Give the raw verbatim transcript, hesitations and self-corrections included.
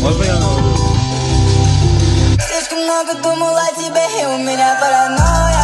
Можно я на Слишком много думал о тебе, и у меня паранойя.